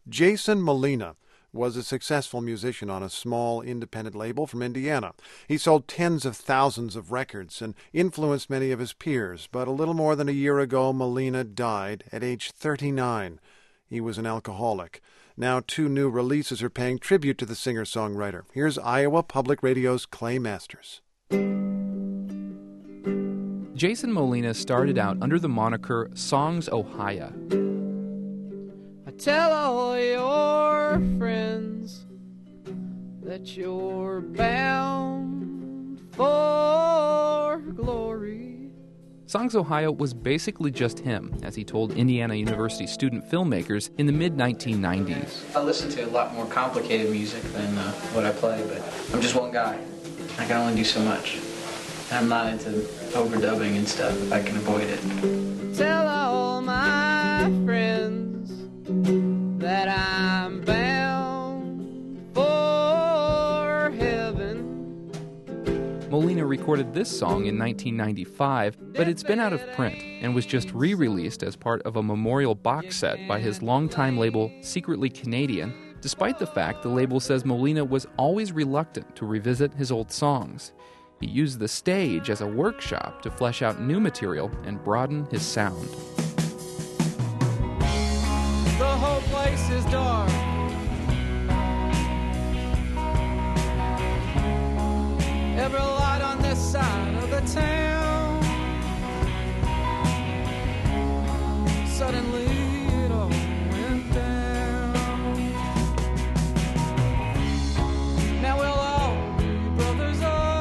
Jason Molina was a successful musician on a small independent label from Indiana. He sold tens of thousands of records and influenced many of his peers, but a little more than a year ago, Molina died at age 39. He was an alcoholic. Now 2 new releases are paying tribute to the singer-songwriter. Here's Iowa Public Radio's Clay Masters. Jason Molina started out under the moniker Songs Ohio. I tell all your friends that you're bound for glory. Songs Ohio was basically just him, as he told Indiana University student filmmakers in the mid-1990s. I listen to a lot more complicated music than what I play, but I'm just one guy. I can only do so much. I'm not into overdubbing and stuff if I can avoid it. Tell all my friends that I'm bound for heaven. Molina recorded this song in 1995, but it's been out of print and was just re-released as part of a memorial box set by his longtime label, Secretly Canadian, despite the fact the label says Molina was always reluctant to revisit his old songs. He used the stage as a workshop to flesh out new material and broaden his sound. The whole place is dark. Every light on this side of the town. Suddenly it all went down. Now we'll all be brothers.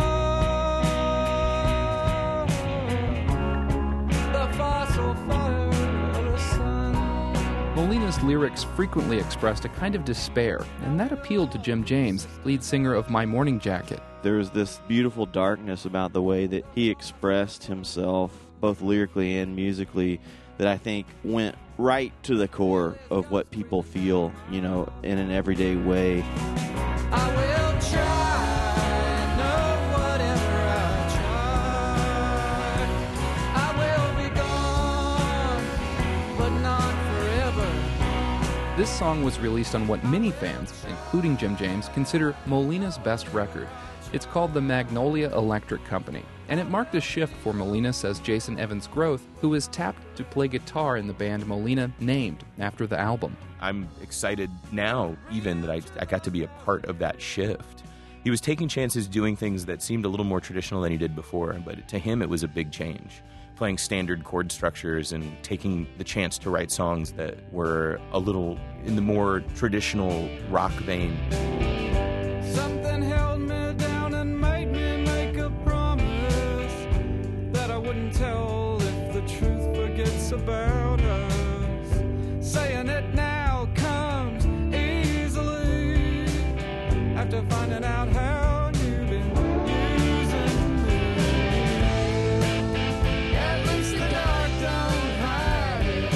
The fossil fire of the sun. Molina's lyrics frequently expressed a kind of despair, and that appealed to Jim James, lead singer of My Morning Jacket. There was this beautiful darkness about the way that he expressed himself, both lyrically and musically, that I think went right to the core of what people feel, in an everyday way. I will try, no, whatever I try. I will be gone, but not forever. This song was released on what many fans, including Jim James, consider Molina's best record. It's called the Magnolia Electric Company, and it marked a shift for Molina, says Jason Evans Groth, who was tapped to play guitar in the band Molina named after the album. I'm excited now, even, that I got to be a part of that shift. He was taking chances doing things that seemed a little more traditional than he did before, but to him it was a big change. Playing standard chord structures and taking the chance to write songs that were a little in the more traditional rock vein. Something held me down and made me make a promise that I wouldn't tell if the truth forgets about us. Saying it now comes easily after finding out how you've been using me. At least the dark don't hide it.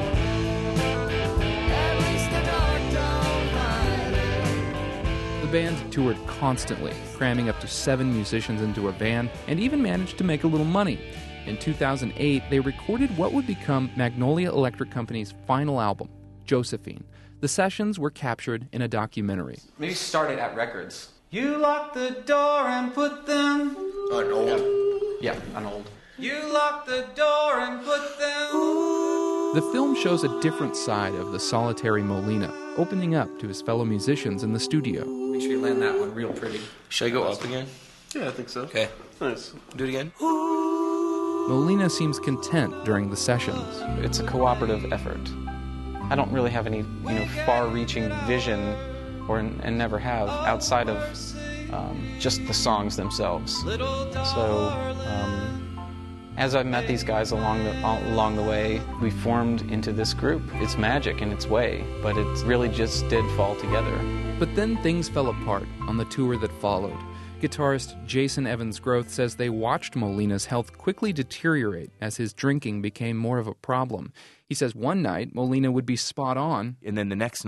At least the dark don't hide it. The band toured constantly, cramming up to 7 musicians into a van, and even managed to make a little money. In 2008, they recorded what would become Magnolia Electric Company's final album, Josephine. The sessions were captured in a documentary. Maybe start it at records. You locked the door and put them... An old? Yeah, an old. You locked the door and put them... The film shows a different side of the solitary Molina, opening up to his fellow musicians in the studio. Make sure you land that one real pretty. Should I go up again? Yeah, I think so. Okay. Nice. Do it again? Molina seems content during the sessions. It's a cooperative effort. I don't really have any, far-reaching vision, and never have, outside of just the songs themselves. So, as I've met these guys along the way, we formed into this group. It's magic in its way, but it really just did fall together. But then things fell apart on the tour that followed. Guitarist Jason Evans Groth says they watched Molina's health quickly deteriorate as his drinking became more of a problem. He says one night Molina would be spot on. And then the next night,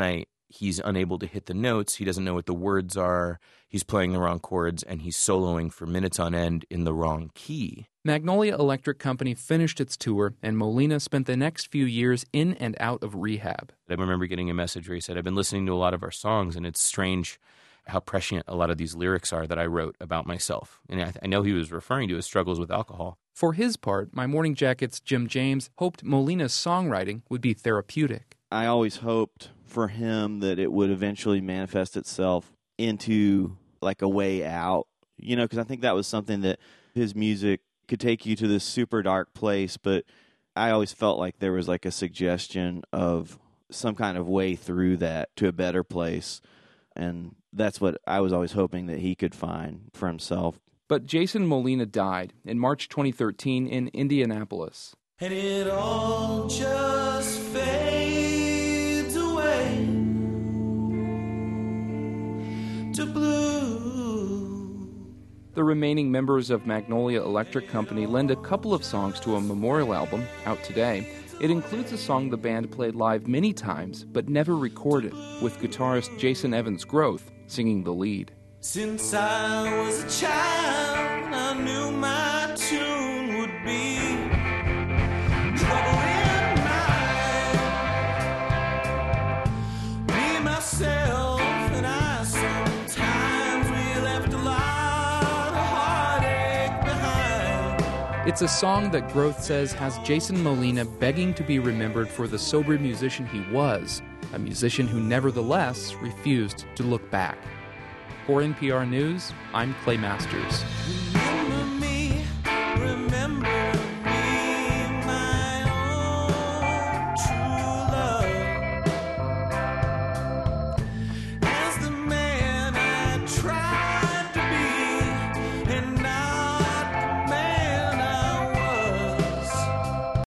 he's unable to hit the notes, he doesn't know what the words are, he's playing the wrong chords, and he's soloing for minutes on end in the wrong key. Magnolia Electric Company finished its tour, and Molina spent the next few years in and out of rehab. I remember getting a message where he said, I've been listening to a lot of our songs, and it's strange how prescient a lot of these lyrics are that I wrote about myself. And I know he was referring to his struggles with alcohol. For his part, My Morning Jacket's Jim James hoped Molina's songwriting would be therapeutic. I always hoped for him that it would eventually manifest itself into like a way out, you know, because I think that was something that his music could take you to this super dark place, but I always felt like there was like a suggestion of some kind of way through that to a better place, and that's what I was always hoping that he could find for himself. But Jason Molina died in March 2013 in Indianapolis. And it all just fades away to blue. The remaining members of Magnolia Electric Company lend a couple of songs to a memorial album out today. It includes a song the band played live many times but never recorded, with guitarist Jason Evans Groth singing the lead. Since I was a child, I knew my tune would be trouble in mind. Me, myself, and I, sometimes we left a lot of heartache behind. It's a song that Groth says has Jason Molina begging to be remembered for the sober musician he was, a musician who nevertheless refused to look back. For NPR News, I'm Clay Masters.